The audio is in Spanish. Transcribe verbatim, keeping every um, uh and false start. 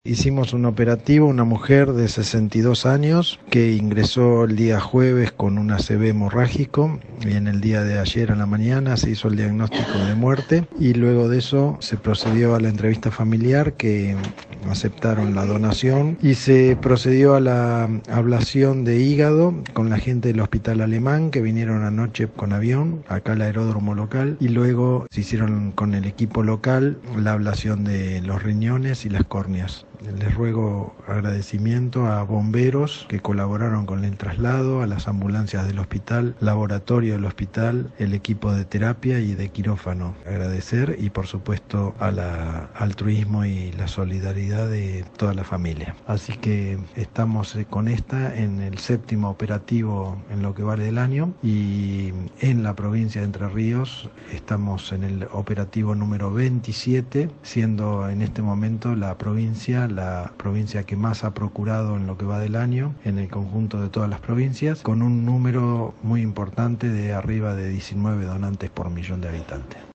Hicimos un operativo, una mujer de sesenta y dos años que ingresó el día jueves con un A C V hemorrágico y en el día de ayer a la mañana se hizo el diagnóstico de muerte y luego de eso se procedió a la entrevista familiar que aceptaron la donación y se procedió a la ablación de hígado con la gente del hospital alemán que vinieron anoche con avión acá al aeródromo local y luego se hicieron con el equipo local la ablación de los riñones y las córneas. Les ruego agradecimiento a bomberos que colaboraron con el traslado, a las ambulancias del hospital, laboratorio del hospital, el equipo de terapia y de quirófano. Agradecer y por supuesto al altruismo y la solidaridad de toda la familia. Así que estamos con esta en el séptimo operativo en lo que vale del año y en la provincia de Entre Ríos estamos en el operativo número veintisiete, siendo en este momento la provincia la provincia que más ha procurado en lo que va del año, en el conjunto de todas las provincias, con un número muy importante de arriba de diecinueve donantes por millón de habitantes.